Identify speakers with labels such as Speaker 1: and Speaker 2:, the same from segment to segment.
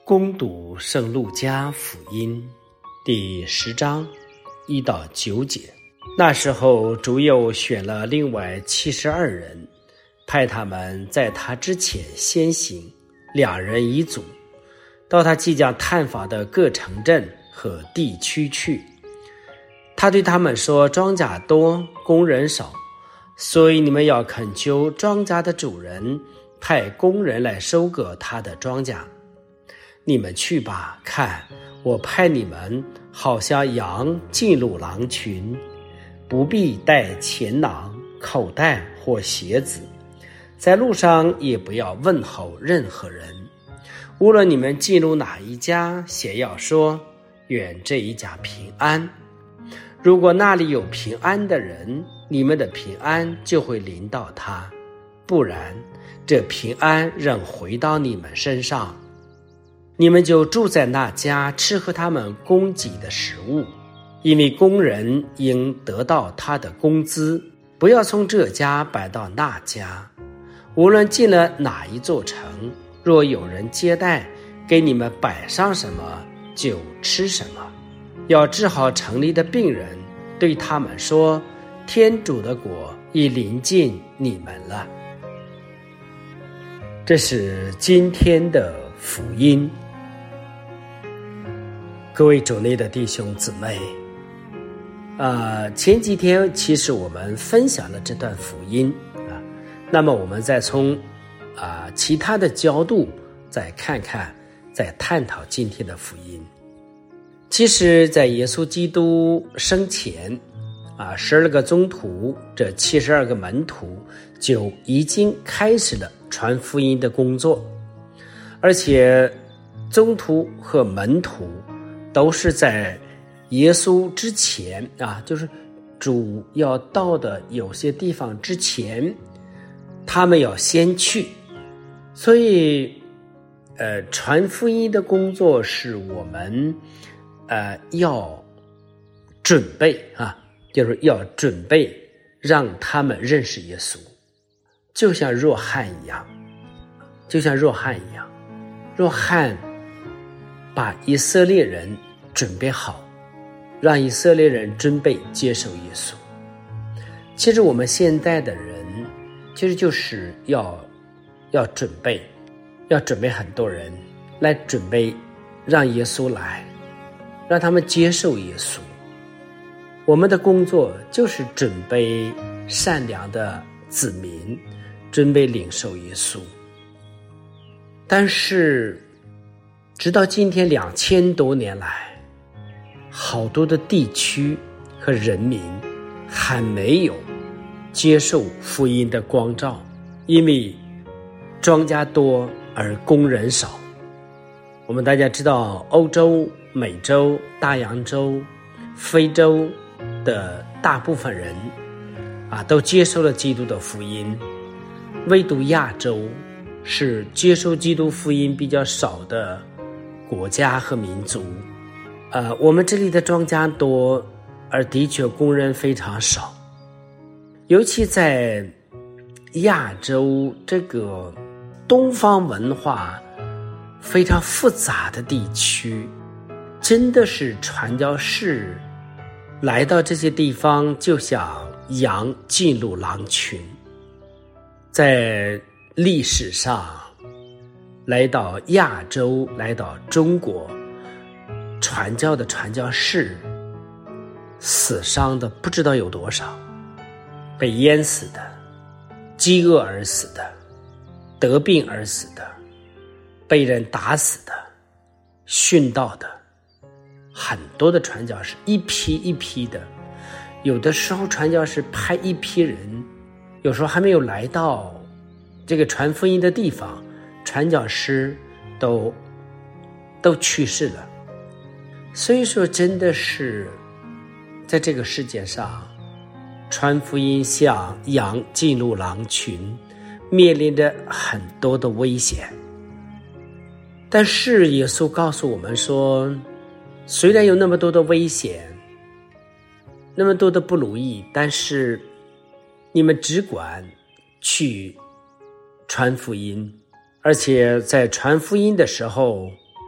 Speaker 1: 攻读圣路加福音第10章1到9节。那时候主又选了另外72人，派他们在他之前先行，2人一组，到他即将探访的各城镇和地区去。他对他们说，庄稼多，工人少，所以你们要恳求庄稼的主人派工人来收割他的庄稼。你们去吧，看，我派你们好像羊进入狼群，不必带钱囊、口袋或鞋子，在路上也不要问候任何人。无论你们进入哪一家，先要说，愿这一家平安。如果那里有平安的人，你们的平安就会临到他，不然这平安仍回到你们身上。你们就住在那家，吃喝他们供给的食物，因为工人应得到他的工资，不要从这家摆到那家。无论进了哪一座城，若有人接待，给你们摆上什么就吃什么。要治好城里的病人，对他们说，天主的国已临近你们了。这是今天的福音。各位主内的弟兄姊妹，前几天其实我们分享了这段福音啊，那么我们再从其他的角度再看看，再探讨今天的福音。其实在耶稣基督生前12个宗徒，这72个门徒就已经开始了传福音的工作，而且宗徒和门徒都是在耶稣之前就是主要到的有些地方之前，他们要先去。所以传福音的工作是我们要准备就是要准备让他们认识耶稣，就像若翰一样，若翰把以色列人准备好，让以色列人准备接受耶稣。其实我们现在的人其实就是要准备很多人来准备让耶稣来，让他们接受耶稣。我们的工作就是准备善良的子民，准备领受耶稣。但是直到今天2000多年来，好多的地区和人民还没有接受福音的光照，因为庄稼多而工人少。我们大家知道，欧洲、美洲、大洋洲、非洲的大部分人都接受了基督的福音，唯独亚洲是接受基督福音比较少的国家和民族。我们这里的庄稼多，而的确工人非常少。尤其在亚洲这个东方文化非常复杂的地区，真的是传教士来到这些地方就像羊进入狼群。在历史上来到亚洲，来到中国传教的传教士，死伤的不知道有多少，被淹死的，饥饿而死的，得病而死的，被人打死的，殉道的，很多的传教士一批一批的。有的时候传教士派一批人，有时候还没有来到这个传福音的地方，传教士都去世了。所以说真的是在这个世界上，传福音像羊进入狼群，面临着很多的危险。但是耶稣告诉我们说，虽然有那么多的危险，那么多的不如意，但是你们只管去传福音，而且在传福音的时候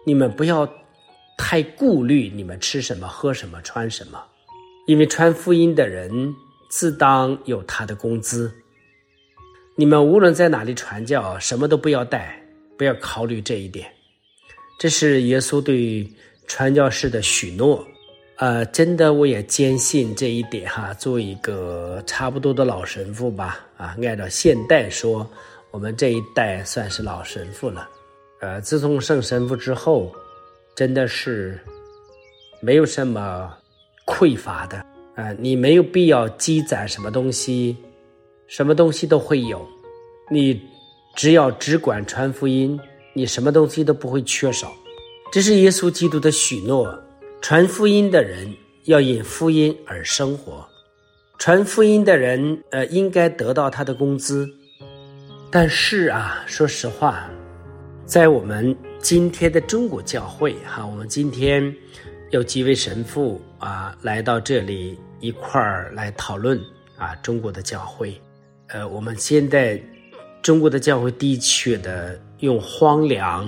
Speaker 1: 你们不要太顾虑你们吃什么喝什么穿什么，因为传福音的人自当有他的工资。你们无论在哪里传教，什么都不要带，不要考虑这一点。这是耶稣对传教士的许诺。真的我也坚信这一点哈。作为一个差不多的老神父吧，按照现代说，我们这一代算是老神父了。自从升神父之后，真的是没有什么匮乏的。你没有必要积攒什么东西，什么东西都会有。你只要只管传福音，你什么东西都不会缺少。这是耶稣基督的许诺。传福音的人要因福音而生活，传福音的人应该得到他的工资。但是说实话，在我们今天的中国教会我们今天有几位神父来到这里一块儿来讨论中国的教会。我们现在中国的教会的确的用荒凉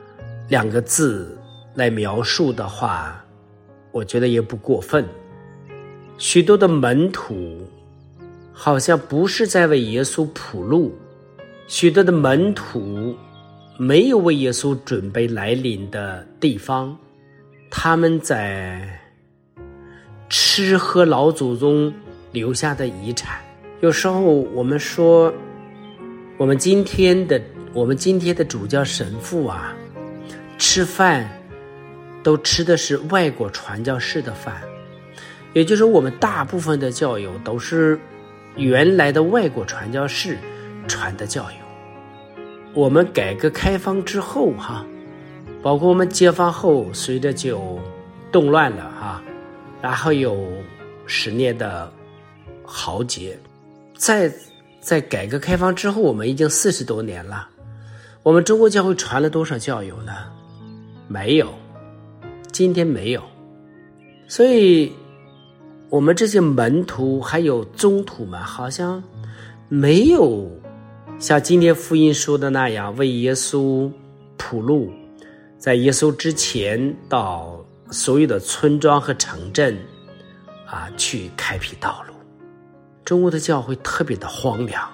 Speaker 1: 2个字来描述的话，我觉得也不过分。许多的门徒好像不是在为耶稣铺路，许多的门徒没有为耶稣准备来临的地方，他们在吃喝老祖宗留下的遗产。有时候我们说我们今天的主教神父吃饭都吃的是外国传教士的饭，也就是说我们大部分的教友都是原来的外国传教士传的教友。我们改革开放之后包括我们解放后，随着就动乱了然后有10年的豪杰。在改革开放之后，我们已经40多年了，我们中国教会传了多少教友呢？没有，今天没有。所以我们这些门徒还有宗徒们好像没有像今天福音说的那样为耶稣铺路，在耶稣之前到所有的村庄和城镇去开辟道路。中国的教会特别的荒凉，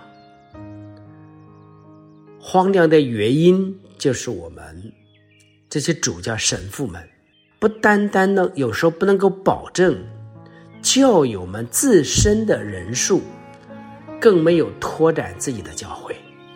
Speaker 1: 荒凉的原因就是我们这些主教神父们不单单呢，有时候不能够保证教友们自身的人数，更没有拓展自己的教会。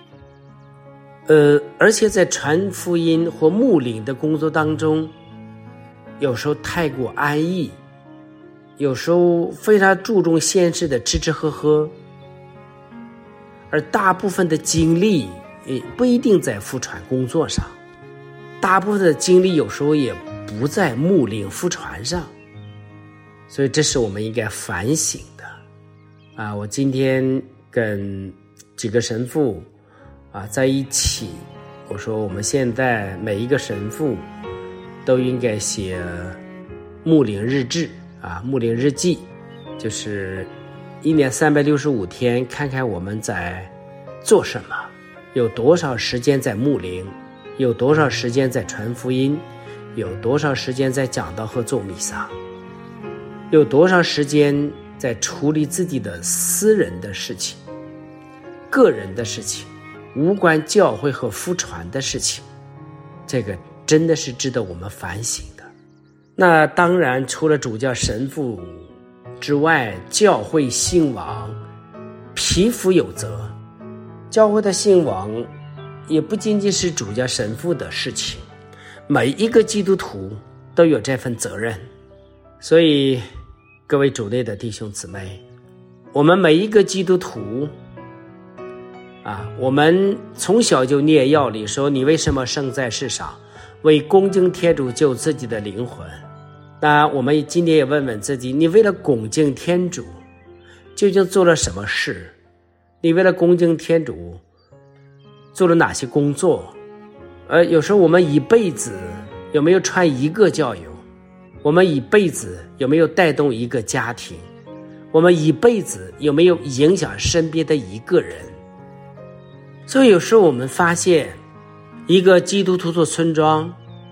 Speaker 1: 而且在传福音或牧灵的工作当中，有时候太过安逸，有时候非常注重现实的吃吃喝喝，而大部分的精力不一定在福传工作上，大部分的精力有时候也不在牧灵福传上。所以这是我们应该反省的我今天跟几个神父在一起，我说我们现在每一个神父都应该写牧灵日志牧灵日记，就是1年365天，看看我们在做什么，有多少时间在牧灵，有多少时间在传福音，有多少时间在讲道和做弥撒，有多少时间在处理自己的私人的事情、个人的事情，无关教会和福传的事情。这个真的是值得我们反省的。那当然除了主教神父之外，教会兴亡匹夫有责。教会的兴亡也不仅仅是主教神父的事情，每一个基督徒都有这份责任。所以各位主内的弟兄姊妹，我们每一个基督徒我们从小就念要理说，你为什么生在世上？为恭敬天主救自己的灵魂。那我们今天也问问自己，你为了恭敬天主究竟做了什么事？你为了恭敬天主做了哪些工作？有时候我们一辈子有没有传一个教友？我们一辈子有没有带动一个家庭？我们一辈子有没有影响身边的一个人？所以有时候我们发现，一个基督徒做村庄，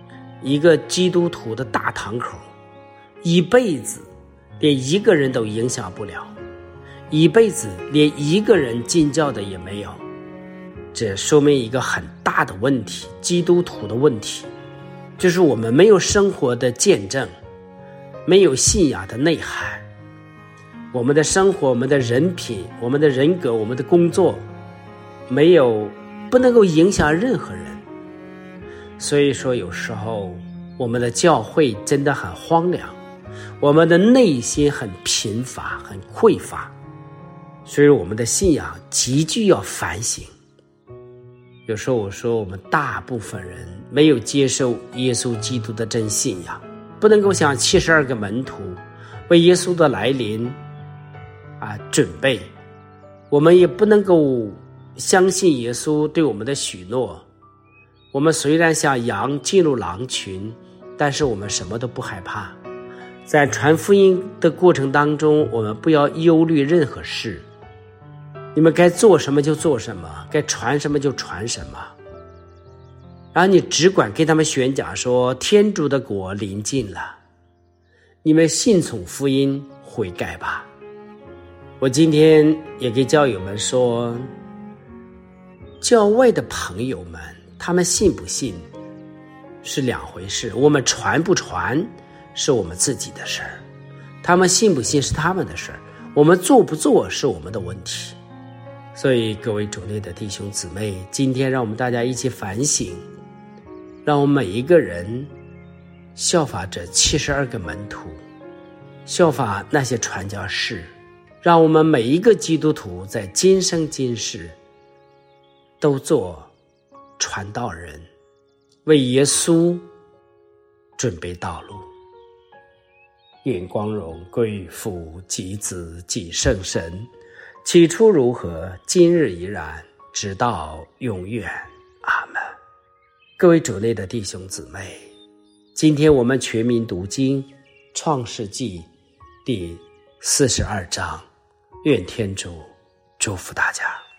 Speaker 1: 一个基督徒的大堂口，一辈子连一个人都影响不了，一辈子连一个人进教的也没有。这说明一个很大的问题，基督徒的问题，就是我们没有生活的见证，没有信仰的内涵，我们的生活，我们的人品，我们的人格，我们的工作，不能够影响任何人。所以说有时候我们的教会真的很荒凉，我们的内心很贫乏，很匮乏，所以我们的信仰急剧要反省。有时候我说我们大部分人没有接受耶稣基督的真信仰，不能够像72个门徒为耶稣的来临准备，我们也不能够相信耶稣对我们的许诺。我们虽然像羊进入狼群，但是我们什么都不害怕。在传福音的过程当中，我们不要忧虑任何事，你们该做什么就做什么，该传什么就传什么。然后你只管给他们宣讲说，天主的国临近了，你们信从福音，悔改吧。我今天也给教友们说，教外的朋友们，他们信不信是两回事，我们传不传是我们自己的事儿，他们信不信是他们的事儿，我们做不做是我们的问题。所以各位主内的弟兄姊妹，今天让我们大家一起反省，让我们每一个人效法这72个门徒，效法那些传教士，让我们每一个基督徒在今生今世都做传道人，为耶稣准备道路。愿光荣归于父及子及圣神，起初如何，今日依然，直到永远。阿们。各位主内的弟兄姊妹，今天我们全民读经创世纪第42章，愿天主祝福大家。